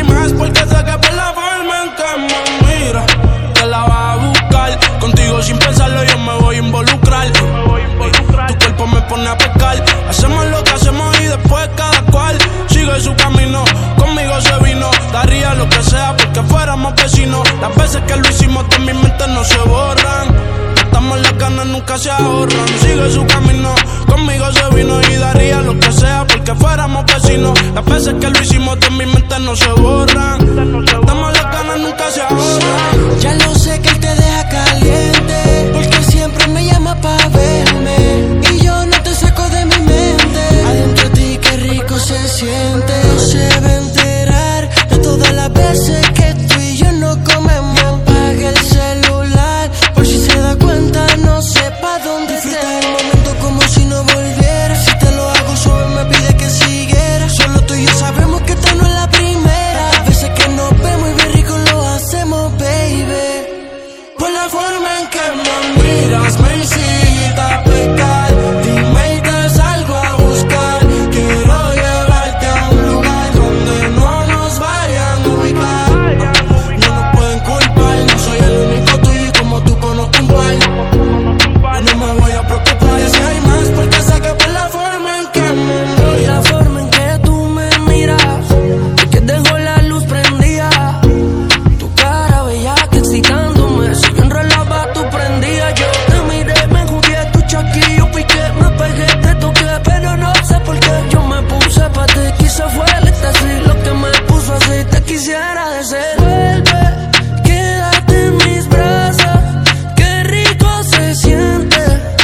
hay más, porque sé que por la forma en que me mira te la vas a buscar. Contigo sin pensarlo yo me voy a involucrar. Tu cuerpo me pone a pescar. Hacemos lo que hacemos y después cada cual sigue su camino. Conmigo se vino, daría lo que sea porque fuéramos vecinos. Las veces que lo hicimos de mi mente no se borran. Estamos las ganas, nunca se ahorran. Sigue su camino, conmigo se vino y daría lo que sea porque fuéramos vecinos. Las veces que lo hicimos de mi mente no se borran. Estamos las ganas, nunca se ahorran. Ya lo sé que él te deja caliente, porque siempre me llama pa' verme y yo no te saco de mi mente. Adentro de ti qué rico se siente. No se va a enterar de todas las veces que tú y yo no comemos. Apaga el celular por si se da cuenta, no sepa dónde disfruta el momento como si no volviera. Si te lo hago suave me pide que siguiera. Solo tú y yo sabemos que esta no es la primera. Las veces que nos vemos y bien rico lo hacemos, baby. Por la forma en que me miras me incita a pecar. Dime y te salgo a buscar. Quiero llevarte a un lugar donde no nos vayan a ubicar. No nos pueden culpar, no soy el único tuyo y como tú conozco un par. Yo no me voy a preocupar si hay más, porque sé que por la forma en que me miras, la forma en que tú me miras, es que dejo la luz prendida. Tu cara bella que excitándome, si yo enrolaba tú prendías. Yo te miré, me jugué tu chaquillo, piqué, me pegué, te toqué, pero no sé por qué yo me puse pa' ti. Quizá fue el éxtasis lo que me puso así, te quisiera decir. Vuelve, quédate en mis brazos, qué rico se siente.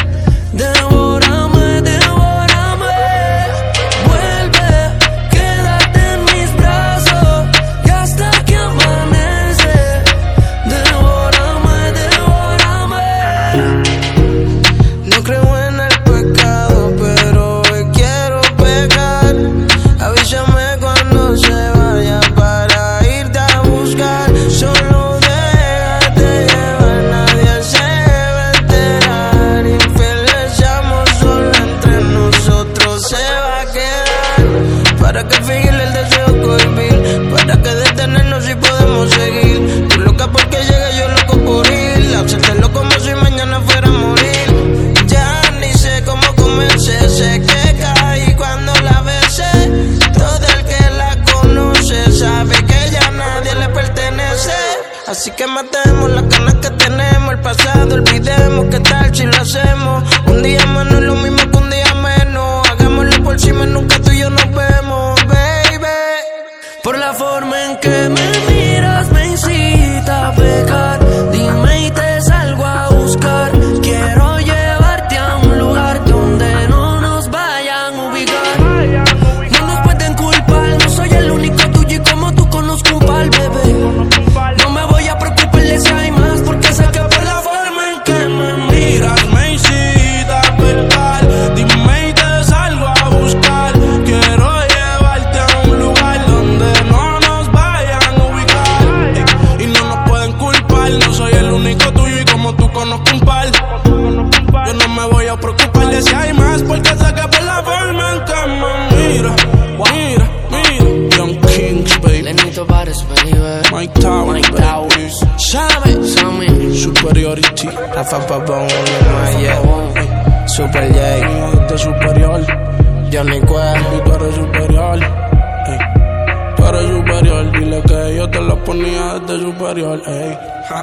Devórame, devórame. Vuelve, quédate en mis brazos y hasta que amanece. Devórame, devórame. No creo en el pecado, pero hoy quiero pecar. Avísame cuando se vaya para irte a buscar. Solo déjate llevar, nadie se va a enterar. Infieles seamos, solo entre nosotros se va a quedar. ¿Para qué fingirle el deseo cohibir? ¿Para qué detenernos si podemos seguir? Tú loca porque llega, yo loco por ir. Hacértelo como si mañana fuera a morir. Ya ni sé cómo comencé, sé que caí cuando la besé. Todo el que la conoce sabe que ya nadie le pertenece. Así que matemos las ganas que tenemos, el pasado olvidemos. ¿Qué tal si lo hacemos? Un día más no es lo mismo que un día menos. Hagámoslo por cima, nunca tú y yo nos vemos, baby. Por la forma en que me miras me incita a pecar. Dime y te salgo a buscar. Quiero llevarte a un lugar donde no nos vayan a ubicar. No nos pueden culpar, no soy el único tuyo y como tú conozco un par, bebé. No me voy a preocupar de si hay más, porque sé que por la forma en que me miras Me incita a pecar. Dime y te salgo a buscar. Quiero llevarte a un lugar donde no nos vayan a ubicar. Y no nos pueden culpar, no soy el único tuyo y como tú conozco un par. Yo no me voy a preocupar de si hay más, porque sé que por la forma en que me mira. Mira, Young Kings, baby. Lenito Bares, baby. Mike Towers, baby. Sabe. Superiority. Rafa Pabón, Super J. De superior. Johnny Quest. Y tú eres superior. Tú eres superior. Dile que yo te lo ponía desde superior. Ey.